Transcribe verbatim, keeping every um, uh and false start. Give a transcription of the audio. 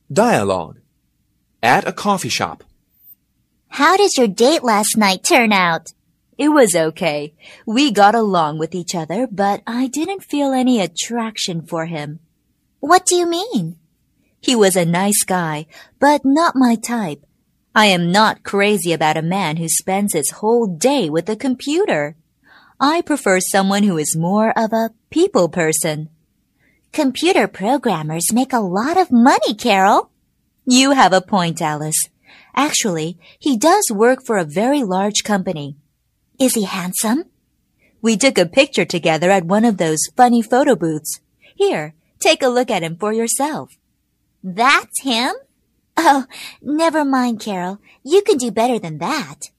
Dialogue. At a coffee shop. How did your date last night turn out? It was okay. We got along with each other, but I didn't feel any attraction for him. What do you mean? He was a nice guy, but not my type. I am not crazy about a man who spends his whole day with a computer. I prefer someone who is more of a people person. Computer programmers make a lot of money, Carol. You have a point, Alice. Actually, he does work for a very large company. Is he handsome? We took a picture together at one of those funny photo booths. Here, take a look at him for yourself. That's him? Oh, never mind, Carol. You can do better than that.